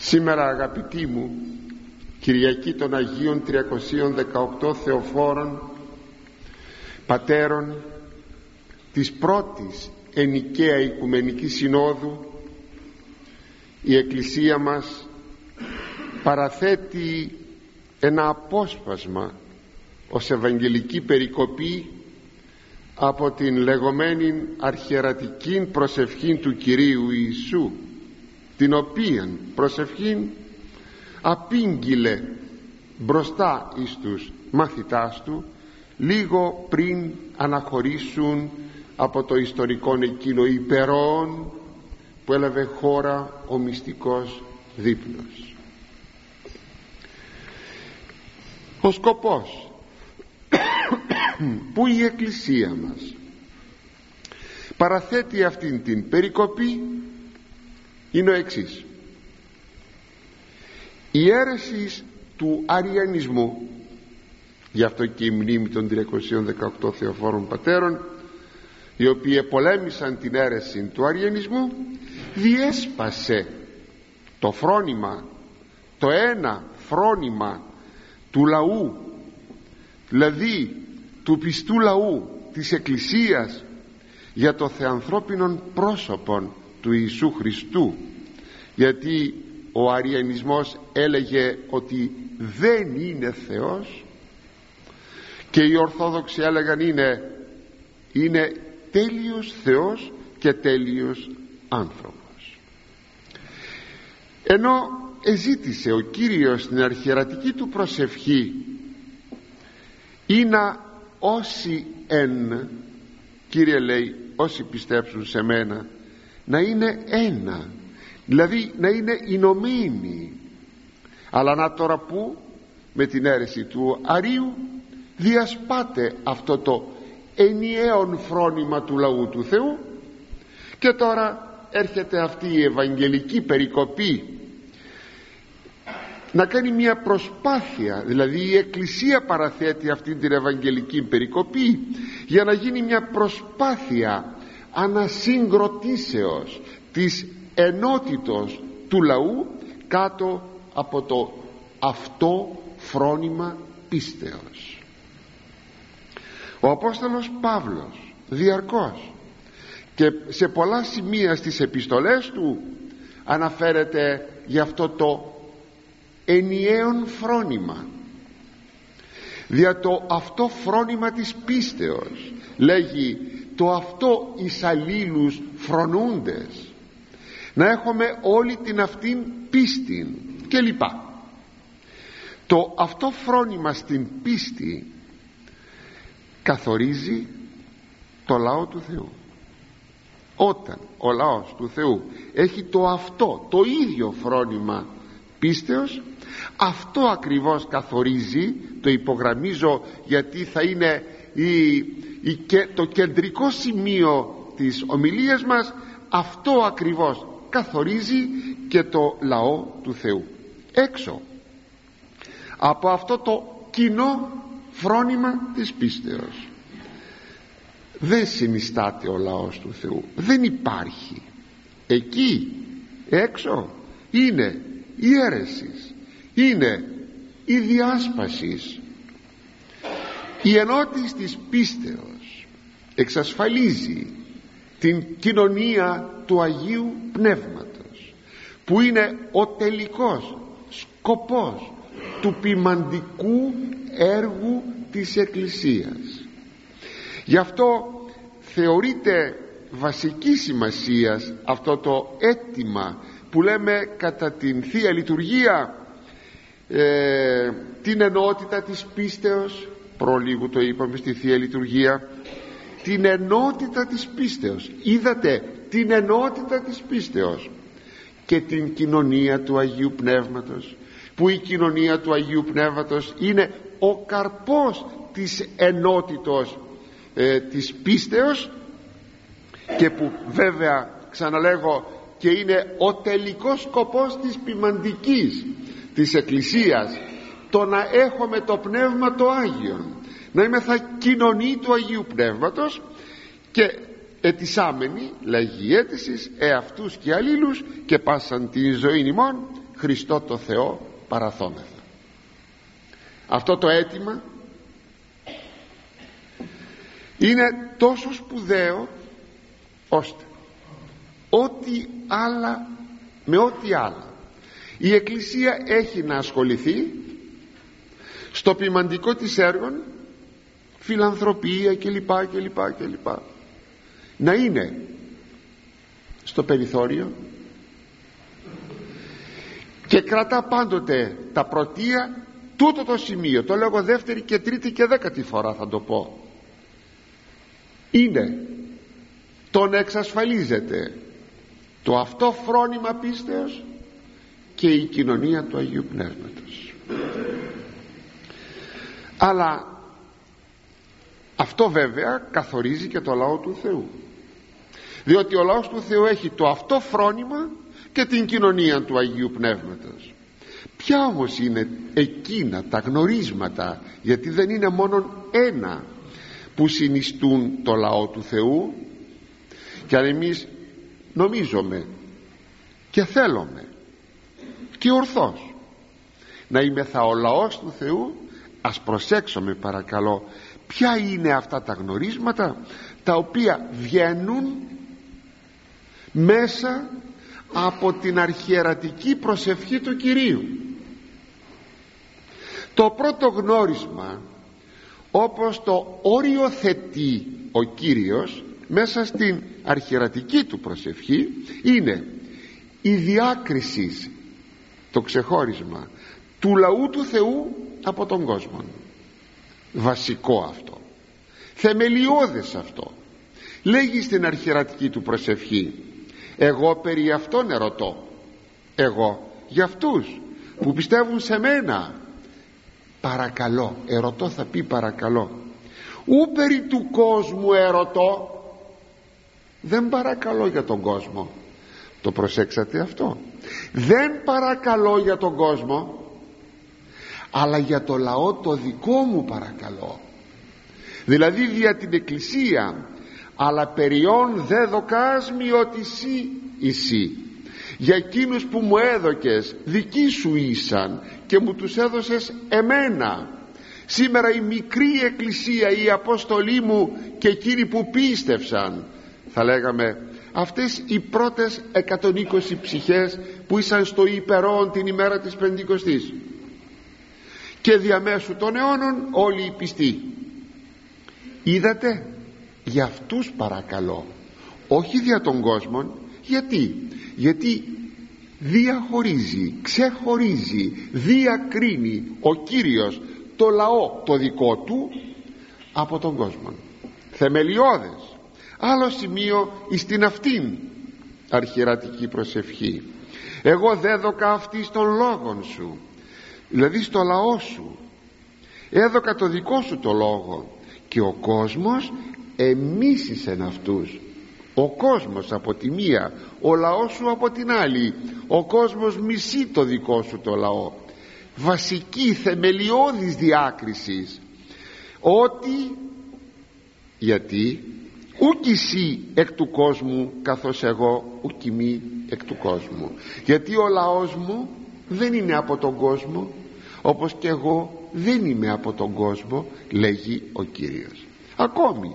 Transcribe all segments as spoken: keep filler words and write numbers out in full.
Σήμερα, αγαπητοί μου, Κυριακή των Αγίων τριακοσίων δεκαοκτώ Θεοφόρων Πατέρων της πρώτης ενικαία Οικουμενικής Συνόδου, η Εκκλησία μας παραθέτει ένα απόσπασμα ως Ευαγγελική περικοπή από την λεγόμενη αρχιερατική προσευχή του Κυρίου Ιησού, την οποία προσευχή απήγγειλε μπροστά εις τους μαθητάς του λίγο πριν αναχωρήσουν από το ιστορικό εκείνο υπερόν που έλαβε χώρα ο μυστικός δείπνος. Ο σκοπός που η Εκκλησία μας παραθέτει αυτήν την περικοπή είναι ο εξής: η αίρεση του αριανισμού, γι' αυτό και η μνήμη των τριακοσίων δεκαοκτώ Θεοφόρων Πατέρων, οι οποίοι πολέμησαν την αίρεση του αριανισμού, διέσπασε το φρόνημα, το ένα φρόνημα του λαού, δηλαδή του πιστού λαού της Εκκλησίας, για το θεανθρώπινον πρόσωπον του Ιησού Χριστού, γιατί ο αριανισμός έλεγε ότι δεν είναι Θεός και οι Ορθόδοξοι έλεγαν είναι, είναι τέλειος Θεός και τέλειος άνθρωπος. Ενώ εζήτησε ο Κύριος στην αρχιερατική του προσευχή ή να όσοι εν, Κύριε λέει, όσοι πιστέψουν σε μένα, να είναι ένα, δηλαδή να είναι ενωμένοι. Αλλά να τώρα που με την αίρεση του Αρίου διασπάται αυτό το ενιαίον φρόνημα του λαού του Θεού, και τώρα έρχεται αυτή η Ευαγγελική περικοπή να κάνει μια προσπάθεια, δηλαδή η Εκκλησία παραθέτει αυτή την Ευαγγελική περικοπή για να γίνει μια προσπάθεια ανασυγκροτήσεως της ενότητος του λαού κάτω από το αυτό φρόνημα πίστεως. Ο Απόστολος Παύλος διαρκώς και σε πολλά σημεία στις επιστολές του αναφέρεται γι' αυτό το ενιαίον φρόνημα. Δια το αυτό φρόνημα της πίστεως λέγει το αυτό εις αλλήλους φρονούντες, να έχουμε όλη την αυτήν πίστην και λοιπά. Το αυτό φρόνημα στην πίστη καθορίζει το λαό του Θεού. Όταν ο λαός του Θεού έχει το αυτό, το ίδιο φρόνημα πίστεως, αυτό ακριβώς καθορίζει, το υπογραμμίζω γιατί θα είναι η, η, το κεντρικό σημείο της ομιλίας μας, αυτό ακριβώς καθορίζει και το λαό του Θεού. Έξω από αυτό το κοινό φρόνημα της πίστεως δεν συνιστάται ο λαός του Θεού, δεν υπάρχει. Εκεί έξω είναι η αίρεση, είναι η διάσπαση. Η ενότηση της πίστεως εξασφαλίζει την κοινωνία του Αγίου Πνεύματος, που είναι ο τελικός σκοπός του ποιμαντικού έργου της Εκκλησίας. Γι' αυτό θεωρείται βασική σημασίας αυτό το αίτημα που λέμε κατά την Θεία Λειτουργία, ε, την ενότητα της πίστεως. Προλίγου το είπαμε στη Θεία Λειτουργία, την ενότητα της πίστεως. Είδατε την ενότητα της πίστεως και την κοινωνία του Αγίου Πνεύματος, που η κοινωνία του Αγίου Πνεύματος είναι ο καρπός της ενότητος ε, της πίστεως, και που βέβαια ξαναλέγω και είναι ο τελικός σκοπός της ποιμαντικής της Εκκλησίας, το να έχουμε το Πνεύμα το Άγιον, να είμεθα κοινωνή του Αγίου Πνεύματος και ετισάμενοι, λέγει η αίτησης, εαυτούς και αλλήλους και πάσαν την ζωή ημών Χριστό το Θεό παραθόμεθα. Αυτό το αίτημα είναι τόσο σπουδαίο ώστε ό,τι άλλα, με ό,τι άλλα η Εκκλησία έχει να ασχοληθεί στο ποιμαντικό της έργων, φιλανθρωπία κλπ κλπ κλπ, να είναι στο περιθώριο και κρατά πάντοτε τα πρωτεία τούτο το σημείο. Το λέγω δεύτερη και τρίτη και δέκατη φορά θα το πω. Είναι το να εξασφαλίζεται το αυτό φρόνημα πίστεως και η κοινωνία του Αγίου Πνεύματος. Αλλά αυτό βέβαια καθορίζει και το λαό του Θεού, διότι ο λαός του Θεού έχει το αυτό φρόνημα και την κοινωνία του Αγίου Πνεύματος. Ποια όμως είναι εκείνα τα γνωρίσματα, γιατί δεν είναι μόνο ένα, που συνιστούν το λαό του Θεού? Και αν εμείς νομίζουμε και θέλουμε και ορθώς να είμεθα ο λαός του Θεού, ας προσέξουμε παρακαλώ ποια είναι αυτά τα γνωρίσματα τα οποία βγαίνουν μέσα από την αρχιερατική προσευχή του Κυρίου. Το πρώτο γνώρισμα, όπως το οριοθετεί ο Κύριος μέσα στην αρχιερατική του προσευχή, είναι η διάκριση, το ξεχώρισμα του λαού του Θεού από τον κόσμο. Βασικό αυτό, θεμελιώδες αυτό. Λέγει στην αρχιερατική του προσευχή: εγώ περί αυτών ερωτώ, εγώ για αυτούς που πιστεύουν σε μένα παρακαλώ. Ερωτώ θα πει παρακαλώ. Ου περί του κόσμου ερωτώ, δεν παρακαλώ για τον κόσμο. Το προσέξατε αυτό? Δεν παρακαλώ για τον κόσμο, αλλά για το λαό το δικό μου παρακαλώ. Δηλαδή δια την Εκκλησία. Αλλά περιών δε δοκάσμι ότι σύ εσύ, για εκείνους που μου έδωκες δικοί σου ήσαν και μου τους έδωσες εμένα. Σήμερα η μικρή Εκκλησία, η Απόστολή μου και εκείνοι που πίστευσαν, θα λέγαμε αυτές οι πρώτες εκατόν είκοσι ψυχές που ήσαν στο υπερόν την ημέρα της Πεντηκοστής, και διαμέσου των αιώνων όλοι οι πιστοί. Είδατε, για αυτούς παρακαλώ, όχι δια των κόσμων. Γιατί? Γιατί διαχωρίζει, ξεχωρίζει, διακρίνει ο Κύριος το λαό το δικό του από τον κόσμο. Θεμελιώδες. Άλλο σημείο εις την αυτήν αρχιερατική προσευχή: εγώ δέδωκα αυτή στον λόγον σου, δηλαδή στο λαό σου έδωκα το δικό σου το λόγο, και ο κόσμος εμίσησεν αυτούς. Ο κόσμος από τη μία, ο λαός σου από την άλλη. Ο κόσμος μισεί το δικό σου το λαό. Βασική θεμελιώδης διάκρισης. Ότι γιατί ουκ εσύ εκ του κόσμου καθώς εγώ ουκ ημί εκ του κόσμου. Γιατί ο λαός μου δεν είναι από τον κόσμο, όπως και εγώ δεν είμαι από τον κόσμο, λέγει ο Κύριος. Ακόμη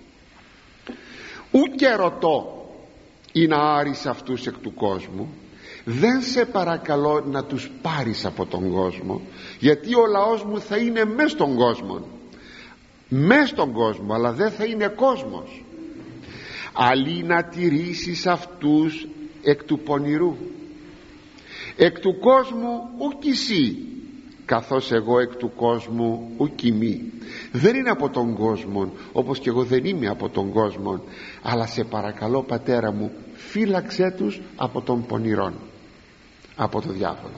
ουκ ερωτώ ή να άρεις αυτούς εκ του κόσμου. Δεν σε παρακαλώ να τους πάρεις από τον κόσμο, γιατί ο λαός μου θα είναι μες στον κόσμο, μες στον κόσμο, αλλά δεν θα είναι κόσμος. Αλλή να τηρήσεις αυτούς εκ του πονηρού. Εκ του κόσμου ουκ εσύ, καθώς εγώ εκ του κόσμου ουκ ημί. Δεν είναι από τον κόσμο, όπως και εγώ δεν είμαι από τον κόσμο, αλλά σε παρακαλώ Πατέρα μου, φύλαξέ τους από τον πονηρόν, από το διάβολο.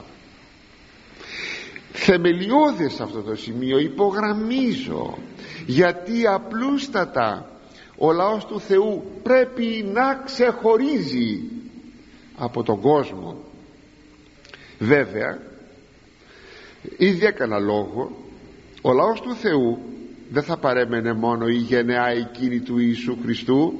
Θεμελιώδες αυτό το σημείο, υπογραμμίζω, γιατί απλούστατα ο λαός του Θεού πρέπει να ξεχωρίζει από τον κόσμο. Βέβαια, ήδη έκανα λόγο, ο λαός του Θεού δεν θα παρέμενε μόνο η γενεά εκείνη του Ιησού Χριστού,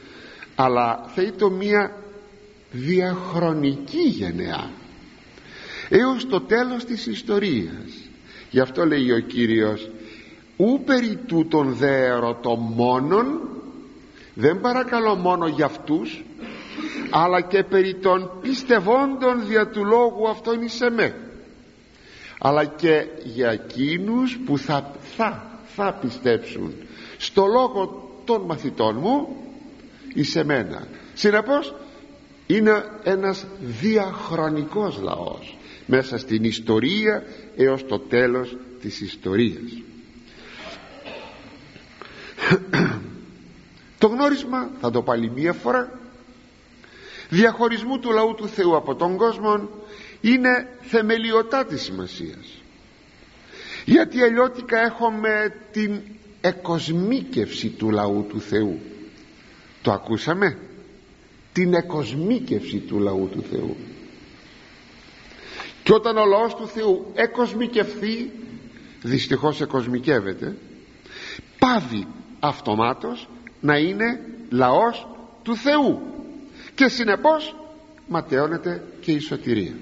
αλλά θα ήταν μια διαχρονική γενεά. έως το τέλος της ιστορίας. Γι' αυτό λέει ο Κύριος, ου περί τούτων δε ερωτώ μόνον, δεν παρακαλώ μόνο για αυτούς, αλλά και περί των πιστευόντων δια του λόγου αυτόν εις εμέ, αλλά και για εκείνους που θα, θα, θα πιστέψουν στο λόγο των μαθητών μου εις εμένα. Συνεπώς είναι ένας διαχρονικός λαός μέσα στην ιστορία έως το τέλος της ιστορίας. Το γνώρισμα, θα το πάλι μία φορά, διαχωρισμού του λαού του Θεού από τον κόσμο είναι θεμελιωτά της σημασίας, γιατί αλλιώτικα έχουμε την εκοσμίκευση του λαού του Θεού. Το ακούσαμε, την εκοσμίκευση του λαού του Θεού. Και όταν ο λαός του Θεού εκοσμικευθεί, δυστυχώς εκοσμικεύεται, πάβει αυτομάτως να είναι λαός του Θεού και συνεπώς ματαιώνεται και η σωτηρία.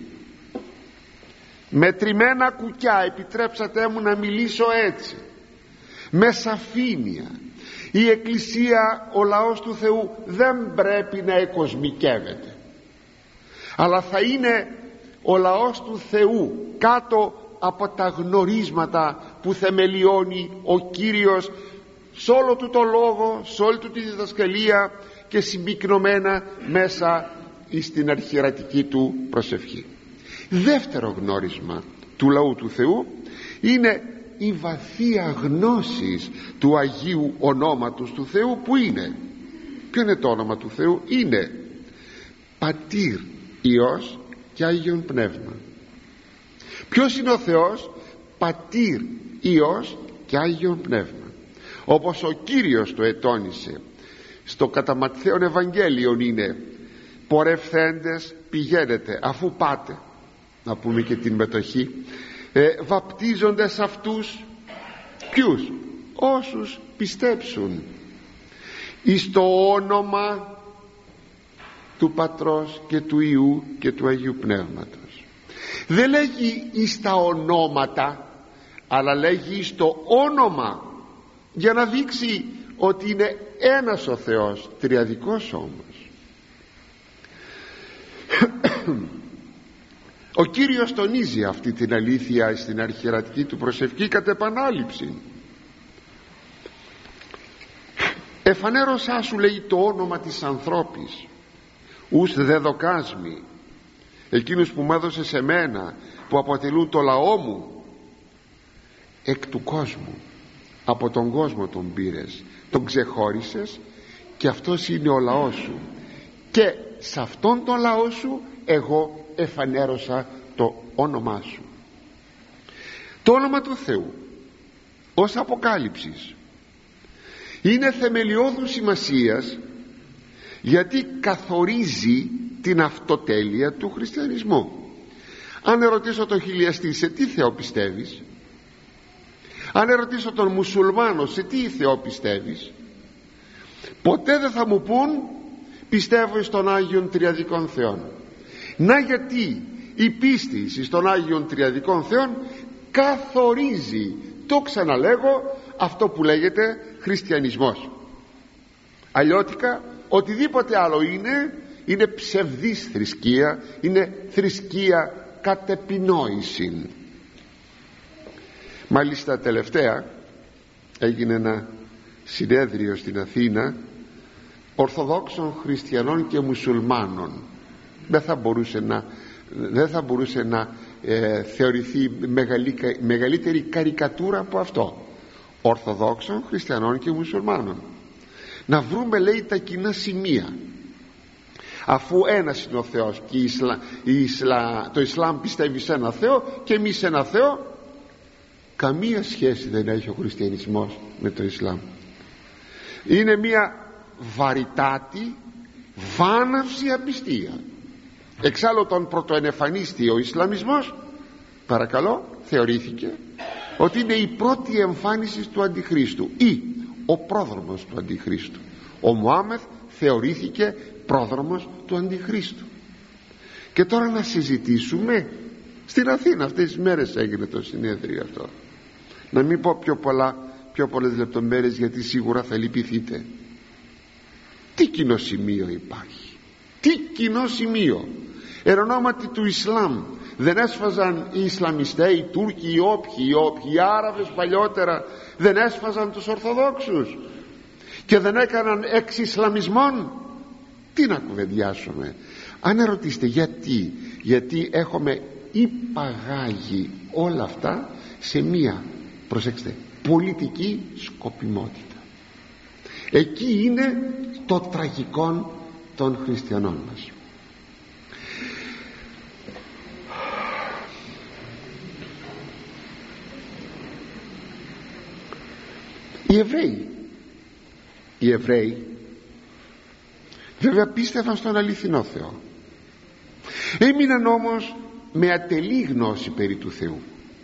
Με τριμμένα κουκιά, επιτρέψατε μου να μιλήσω έτσι, με σαφήνεια, η Εκκλησία, ο λαός του Θεού δεν πρέπει να εκοσμικεύεται, αλλά θα είναι ο λαός του Θεού κάτω από τα γνωρίσματα που θεμελιώνει ο Κύριος σε όλο του το λόγο, σε όλη του τη διδασκαλία και συμπυκνωμένα μέσα στην αρχιερατική του προσευχή. Δεύτερο γνώρισμα του λαού του Θεού είναι η βαθία γνώση του Αγίου ονόματος του Θεού, που είναι, ποιο είναι το όνομα του Θεού? Είναι Πατήρ, Υιός και Άγιον Πνεύμα. Ποιος είναι ο Θεός? Πατήρ, Υιός και Άγιον Πνεύμα. Όπως ο Κύριος το ετώνησε στο κατά Ματθαίον Ευαγγέλιον, είναι πορευθέντες πηγαίνετε, αφού πάτε, να πούμε και την μετοχή, ε, βαπτίζοντες αυτούς, ποιους? Όσους πιστέψουν εις το όνομα του Πατρός και του Υιού και του Αγίου Πνεύματος. Δεν λέγει εις τα ονόματα, αλλά λέγει εις το όνομα, για να δείξει ότι είναι ένας ο Θεός, τριαδικός όμως. Ο Κύριος τονίζει αυτή την αλήθεια στην αρχιερατική του προσευχή κατ' επανάληψη. Εφανέρωσά σου, λέει, το όνομα της ανθρώπης, ους δε δοκάσμη, εκείνους που μου έδωσε σε μένα, που αποτελούν το λαό μου. Εκ του κόσμου, από τον κόσμο τον πήρες, τον ξεχώρισες και αυτός είναι ο λαός σου, και σε αυτόν τον λαό σου εγώ εφανέρωσα το όνομά σου. Το όνομα του Θεού ως αποκάλυψης είναι θεμελιώδους σημασίας, γιατί καθορίζει την αυτοτέλεια του χριστιανισμού. Αν ερωτήσω τον χιλιαστή σε τι Θεό πιστεύεις, αν ερωτήσω τον μουσουλμάνο σε τι Θεό πιστεύεις, ποτέ δεν θα μου πούν πιστεύω στον Άγιον Τριαδικών Θεών. Να γιατί η πίστη στον Άγιον Τριαδικών Θεών καθορίζει, το ξαναλέγω, αυτό που λέγεται χριστιανισμός. Αλλιώτικα οτιδήποτε άλλο είναι, είναι ψευδής θρησκεία, είναι θρησκεία κατ' επινόηση. Μάλιστα τελευταία έγινε ένα συνέδριο στην Αθήνα Ορθοδόξων χριστιανών και μουσουλμάνων. Δεν θα μπορούσε να, δεν θα μπορούσε να ε, θεωρηθεί μεγαλή, μεγαλύτερη καρικατούρα από αυτό. Ορθοδόξων χριστιανών και μουσουλμάνων. Να βρούμε, λέει, τα κοινά σημεία. Αφού ένας είναι ο Θεός και η Ισλα, η Ισλα, το Ισλάμ πιστεύει σε ένα Θεό και εμείς σε ένα Θεό, καμία σχέση δεν έχει ο χριστιανισμός με το Ισλάμ. Είναι μια βαρυτάτη, βάναυση απιστία. Εξάλλου τον πρωτοενεφανίστη ο Ισλαμισμός, παρακαλώ, θεωρήθηκε ότι είναι η πρώτη εμφάνιση του Αντιχρίστου ή ο πρόδρομος του Αντιχρίστου. Ο Μωάμεθ θεωρήθηκε πρόδρομος του Αντιχρίστου. Και τώρα να συζητήσουμε Στην Αθήνα αυτές τις μέρες έγινε το συνέδριο αυτό. Να μην πω πιο, πολλά, πιο πολλές λεπτομέρειες, γιατί σίγουρα θα λυπηθείτε. Τι κοινό σημείο υπάρχει, τι κοινό σημείο? Εν ονόματι του Ισλάμ δεν έσφαζαν οι Ισλαμιστές, οι Τούρκοι, οι όποιοι, οι όποιοι, οι Άραβες παλιότερα δεν έσφαζαν τους Ορθοδόξους και δεν έκαναν εξ Ισλαμισμών? Τι να κουβεντιάσουμε? Αν ερωτήσετε γιατί, γιατί έχουμε υπαγάγει όλα αυτά σε μία, προσέξτε, πολιτική σκοπιμότητα. Εκεί είναι το τραγικό των χριστιανών μας. Οι Εβραίοι οι Εβραίοι βέβαια πίστευαν στον αληθινό Θεό, έμειναν όμως με ατελή γνώση περί του Θεού,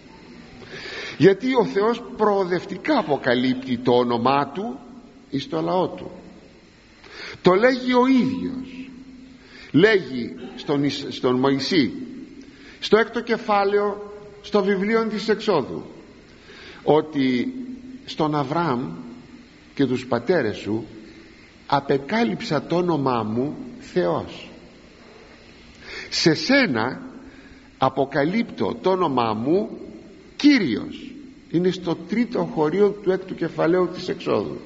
γιατί ο Θεός προοδευτικά αποκαλύπτει το όνομά Του εις το λαό Του. Το λέγει ο ίδιος, λέγει στον, στον Μωυσή στο έκτο κεφάλαιο στο βιβλίο της Εξόδου, ότι στον Αβραάμ και τους πατέρες σου απεκάλυψα το όνομά μου Θεός. Σε σένα αποκαλύπτω το όνομά μου Κύριος. Είναι στο τρίτο χωρίο του έκτου κεφαλαίου της Εξόδου,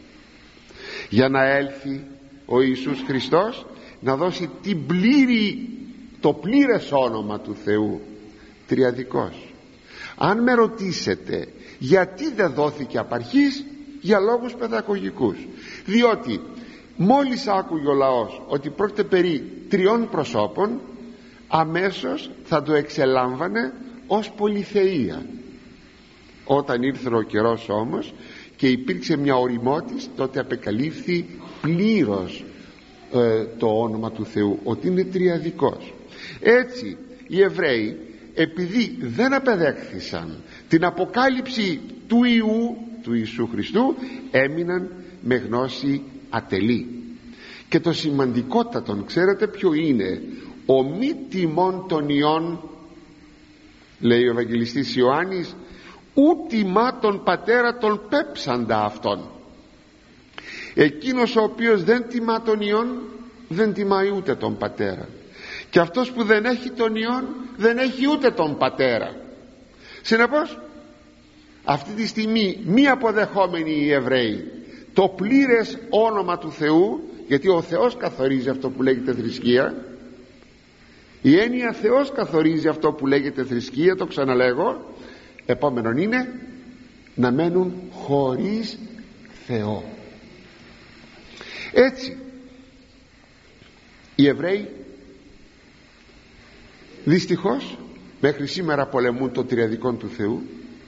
για να έλθει ο Ιησούς Χριστός να δώσει την πλήρη, το πλήρες όνομα του Θεού, τριαδικός. Αν με ρωτήσετε γιατί δεν δόθηκε απ' αρχής, για λόγους παιδαγωγικούς, διότι μόλις άκουγε ο λαός ότι πρόκειται περί τριών προσώπων, αμέσως θα το εξελάμβανε ως πολυθεΐα. Όταν ήρθε ο καιρός όμως και υπήρξε μια οριμότης, τότε απεκαλύφθη πλήρως ε, το όνομα του Θεού, ότι είναι τριαδικός. Έτσι οι Εβραίοι, επειδή δεν απεδέχθησαν την αποκάλυψη του Ιού, του Ιησού Χριστού, έμειναν με γνώση ατελή. Και το σημαντικότατον, ξέρετε ποιο είναι? Ο μη τιμών των ιών, λέει ο Ευαγγελιστής Ιωάννης, ου τιμά τον πατέρα τον πέψαντα αυτόν. Εκείνος ο οποίος δεν τιμά τον ιών, δεν τιμάει ούτε τον πατέρα, και αυτός που δεν έχει τον ιών δεν έχει ούτε τον πατέρα. Συνεπώς αυτή τη στιγμή μη αποδεχόμενοι οι Εβραίοι το πλήρες όνομα του Θεού, γιατί ο Θεός καθορίζει αυτό που λέγεται θρησκεία, η έννοια Θεός καθορίζει αυτό που λέγεται θρησκεία, το ξαναλέγω, επόμενον είναι να μένουν χωρίς Θεό. Έτσι οι Εβραίοι δυστυχώς μέχρι σήμερα πολεμούν το τριαδικό του Θεού,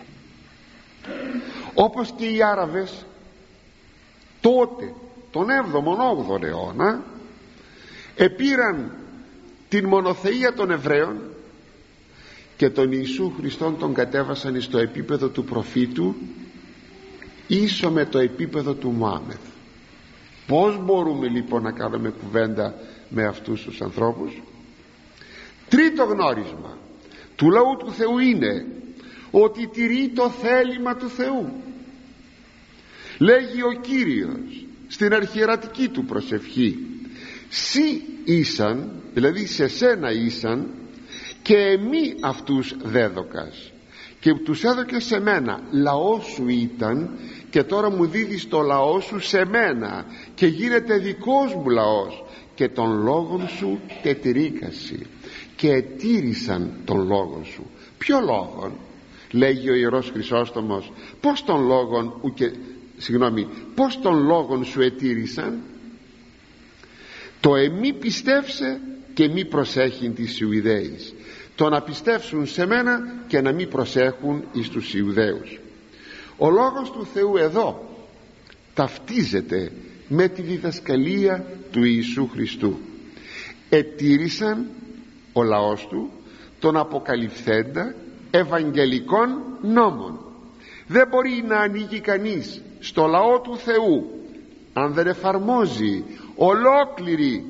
όπως και οι Άραβες τότε τον έβδομο όγδοο αιώνα επήραν την μονοθεΐα των Εβραίων και τον Ιησού Χριστόν τον κατέβασαν στο επίπεδο του προφήτου, ίσο με το επίπεδο του Μωάμεθ. Πώς μπορούμε λοιπόν να κάνουμε κουβέντα με αυτούς τους ανθρώπους? Τρίτο γνώρισμα του λαού του Θεού είναι ότι τηρεί το θέλημα του Θεού. Λέγει ο Κύριος στην αρχιερατική του προσευχή, σύ ήσαν, δηλαδή σε σένα ήσαν, και εμεί αυτούς δέδωκας, και τους έδωκες σε μένα. Λαό σου ήταν και τώρα μου δίδεις το λαό σου σε μένα και γίνεται δικός μου λαός, και τον λόγον σου τετηρίκαση, και ετήρησαν τον λόγον σου. Ποιο λόγον? Λέγει ο Ιερός Χρυσόστομος, πώς τον λόγον ουκε, συγγνώμη, πώς τον λόγον σου ετήρησαν? Το εμεί πιστεύσε και μη προσέχειν τις Ιουδαίης. Το να πιστεύσουν σε μένα και να μη προσέχουν εις τους Ιουδαίους. Ο λόγος του Θεού εδώ ταυτίζεται με τη διδασκαλία του Ιησού Χριστού. Ετήρησαν ο λαός του τον αποκαλυφθέντα ευαγγελικών νόμων. Δεν μπορεί να ανοίγει κανείς στο λαό του Θεού αν δεν εφαρμόζει ολόκληρη,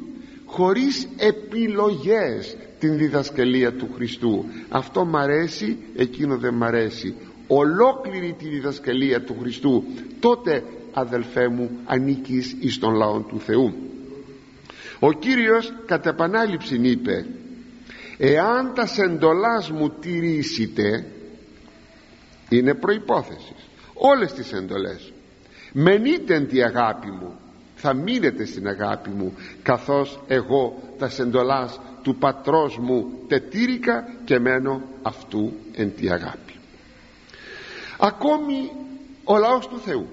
χωρίς επιλογές την διδασκαλία του Χριστού. Αυτό μ' αρέσει, εκείνο δεν μ' αρέσει. Ολόκληρη τη διδασκαλία του Χριστού, τότε αδελφέ μου ανήκεις εις τον λαό του Θεού. Ο Κύριος κατ' επανάληψη είπε: εάν τα εντολάς μου τηρήσετε, είναι προϋπόθεση όλες τις εντολές, μενείτε εν τη αγάπη μου, θα μείνετε στην αγάπη μου, καθώς εγώ τα εντολάς του πατρός μου τετήρηκα και μένω αυτού εν τη αγάπη. Ακόμη ο λαός του Θεού,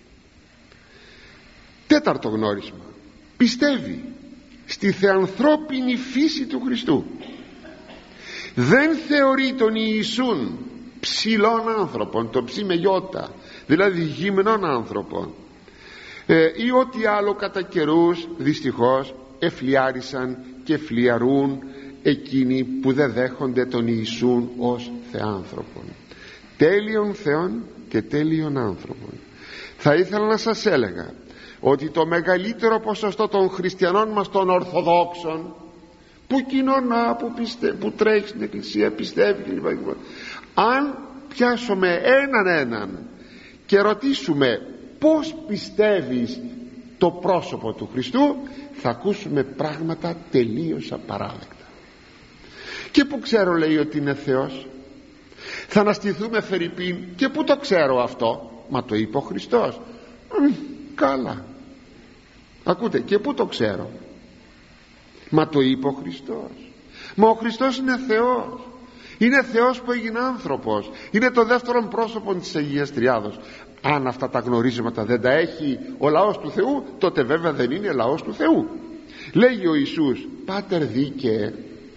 τέταρτο γνώρισμα, πιστεύει στη θεανθρώπινη φύση του Χριστού. Δεν θεωρεί τον Ιησούν ψηλών άνθρωπων, το ψι με γιώτα, δηλαδή γυμνών άνθρωπων, ε, ή ό,τι άλλο κατά καιρούς δυστυχώς εφλιάρισαν και φλιαρούν εκείνοι που δεν δέχονται τον Ιησούν ως θεάνθρωπον, τέλειον Θεόν και τέλειον άνθρωπων. Θα ήθελα να σας έλεγα ότι το μεγαλύτερο ποσοστό των χριστιανών μας, των Ορθοδόξων, που κοινωνά, που, πιστε, που τρέχει στην εκκλησία, πιστεύει κλπ, αν πιάσουμε έναν έναν και ρωτήσουμε πώς πιστεύεις το πρόσωπο του Χριστού, θα ακούσουμε πράγματα τελείως απαράδεκτα. Και που ξέρω, λέει, ότι είναι Θεός. Θα αναστηθούμε φερειπίν, και που το ξέρω αυτό? Μα το είπε ο Χριστός. Μ, καλά. Ακούτε, και που το ξέρω? Μα το είπε ο Χριστός. Μα ο Χριστός είναι Θεός. Είναι Θεός που έγινε άνθρωπος. Είναι το δεύτερο πρόσωπο της Αγίας Τριάδος. Αν αυτά τα γνωρίζματα δεν τα έχει ο λαός του Θεού, τότε βέβαια δεν είναι λαός του Θεού. Λέγει ο Ιησούς: Πάτερ δίκαιε,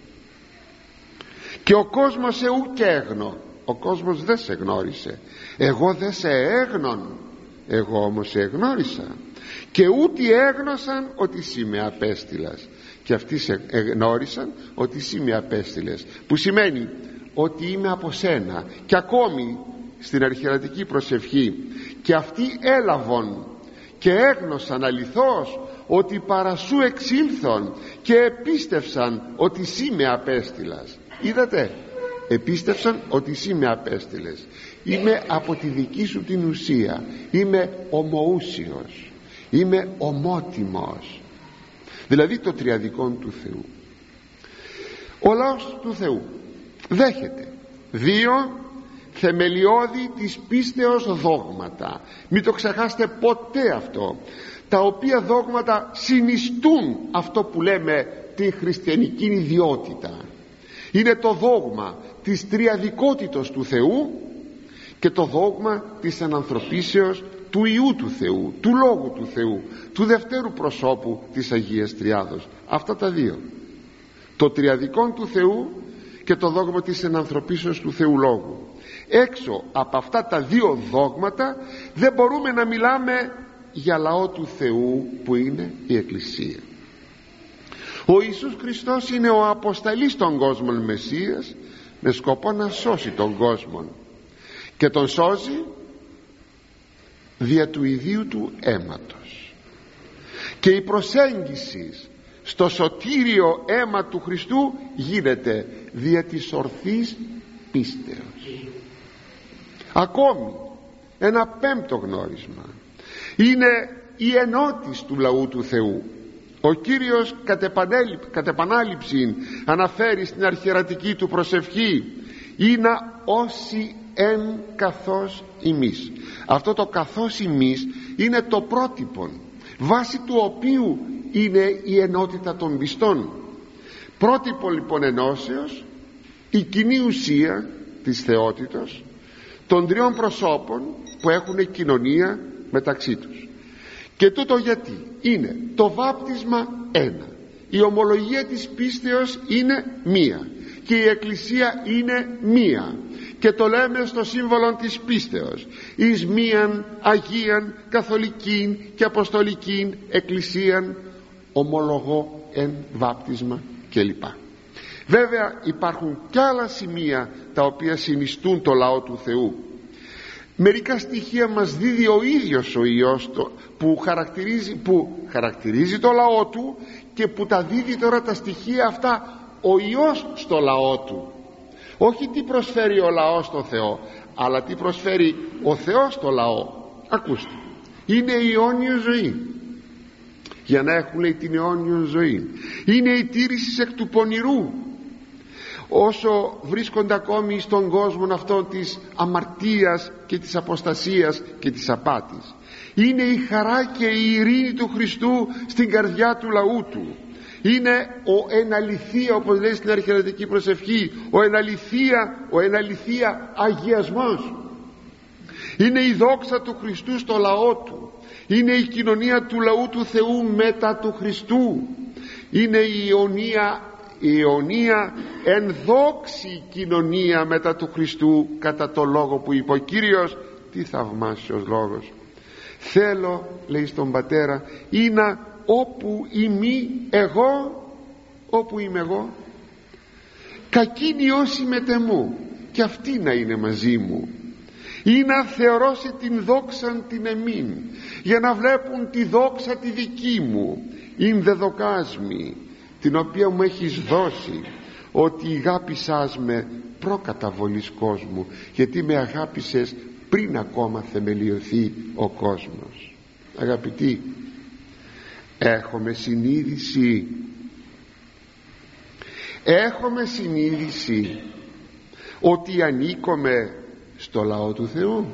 και ο κόσμος σε ουκ έγνω. Ο κόσμος δεν σε γνώρισε. Εγώ δεν σε έγνων, εγώ όμως σε εγνώρισα. Και ούτι έγνωσαν ότι εσύ με απέστειλας, και αυτοί σε εγνώρισαν ότι εσύ με απέστειλες, που σημαίνει ότι είμαι από σένα. Και ακόμη στην αρχιερατική προσευχή: και αυτοί έλαβον και έγνωσαν αληθώς ότι παρά σου εξήλθον, και επίστευσαν ότι εσύ με απέστειλας. Είδατε, επίστευσαν ότι εσύ με απέστειλες. Είμαι από τη δική σου την ουσία, είμαι ομοούσιος, είμαι ομότιμος, δηλαδή το τριαδικό του Θεού. Ο λαός του Θεού δέχεται δύο θεμελιώδη της πίστεως δόγματα. Μην το ξεχάσετε ποτέ αυτό, τα οποία δόγματα συνιστούν αυτό που λέμε την χριστιανική ιδιότητα. Είναι το δόγμα της τριαδικότητος του Θεού και το δόγμα της ανανθρωπίσεως του Υιού του Θεού, του Λόγου του Θεού, του δευτέρου προσώπου της Αγίας Τριάδος. Αυτά τα δύο, το τριαδικό του Θεού και το δόγμα της ενανθρωπίσεως του Θεού Λόγου. Έξω από αυτά τα δύο δόγματα δεν μπορούμε να μιλάμε για λαό του Θεού που είναι η Εκκλησία. Ο Ιησούς Χριστός είναι ο αποσταλής των κόσμων Μεσσίας, με σκοπό να σώσει τον κόσμο, και τον σώζει δια του ιδίου του αίματος. Και η προσέγγιση στο σωτήριο αίμα του Χριστού γίνεται δια της ορθής πίστεως. Ακόμη ένα πέμπτο γνώρισμα είναι η ενότηση του λαού του Θεού. Ο Κύριος κατ' επανάληψη αναφέρει στην αρχιερατική του προσευχή: «Είναι όσοι εν καθώς ημείς». Αυτό το καθώς ημείς είναι το πρότυπο βάσει του οποίου είναι η ενότητα των πιστών. Πρότυπο λοιπόν ενώσεως, η κοινή ουσία της θεότητος των τριών προσώπων που έχουν κοινωνία μεταξύ τους. Και τούτο γιατί είναι το βάπτισμα ένα, η ομολογία της πίστεως είναι μία και η Εκκλησία είναι μία, και το λέμε στο σύμβολο της πίστεως: εις μίαν Αγίαν Καθολικήν και Αποστολικήν Εκκλησίαν ομολογώ εν βάπτισμα κλπ. Βέβαια υπάρχουν κι άλλα σημεία τα οποία συνιστούν το λαό του Θεού. Μερικά στοιχεία μας δίδει ο ίδιος ο Υιός που χαρακτηρίζει, που χαρακτηρίζει το λαό του και που τα δίδει τώρα τα στοιχεία αυτά ο Υιός στο λαό του. Όχι τι προσφέρει ο λαός στο Θεό, αλλά τι προσφέρει ο Θεός στο λαό. Ακούστε, είναι η αιώνια ζωή. Για να έχουν, λέει, την αιώνια ζωή, είναι η τήρηση εκ του πονηρού, όσο βρίσκονται ακόμη στον κόσμο αυτόν της αμαρτίας και της αποστασίας και της απάτης. Είναι η χαρά και η ειρήνη του Χριστού στην καρδιά του λαού του. Είναι ο εν αληθεία, όπως λέει στην αρχιερατική προσευχή, ο εν αληθεία, ο εν αληθεία αγιασμός. Είναι η δόξα του Χριστού στο λαό του. Είναι η κοινωνία του λαού του Θεού μετά του Χριστού. Είναι η αιωνία, η αιωνία ενδόξη κοινωνία μετά του Χριστού, κατά το λόγο που είπε ο Κύριος. Τι θαυμάσιος λόγος! Θέλω, λέει στον Πατέρα, είναι όπου είμαι εγώ, όπου είμαι εγώ, κακίνοι όσοι μετεμού, και αυτοί να είναι μαζί μου, ή να θεωρώσει την δόξαν την εμήν, για να βλέπουν τη δόξα τη δική μου, ειν δε δοκάσμη, την οποία μου έχεις δώσει, ότι αγάπησάς με προκαταβολής κόσμου, γιατί με αγάπησες πριν ακόμα θεμελιωθεί ο κόσμος. Αγαπητοί, έχουμε συνείδηση έχουμε συνείδηση ότι ανήκουμε στο λαό του Θεού?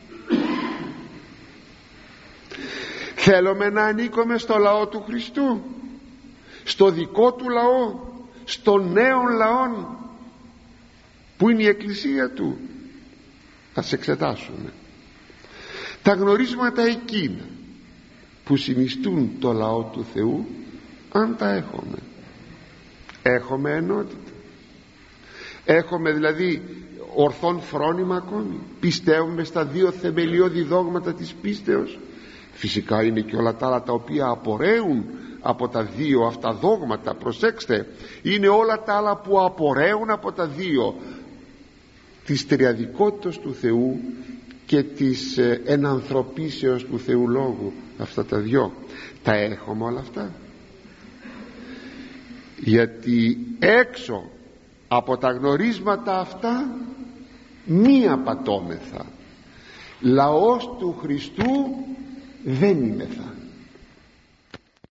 Θέλουμε να ανήκουμε στο λαό του Χριστού, στο δικό του λαό, στο νέο λαό που είναι η εκκλησία του? Ας εξετάσουμε τα γνωρίσματα εκείνα που συνιστούν το λαό του Θεού, αν τα έχουμε. Έχουμε ενότητα, έχουμε δηλαδή ορθόν φρόνημα ακόμη, πιστεύουμε στα δύο θεμελιώδη δόγματα της πίστεως? Φυσικά είναι και όλα τα άλλα τα οποία απορρέουν από τα δύο αυτά δόγματα. Προσέξτε, είναι όλα τα άλλα που απορρέουν από τα δύο, της τριαδικότητας του Θεού και της ε, ενανθρωπίσεως του Θεού Λόγου. Αυτά τα δυο τα έχουμε όλα αυτά? Γιατί έξω από τα γνωρίσματα αυτά μη απατώμεθα. Λαός του Χριστού δεν είμεθα.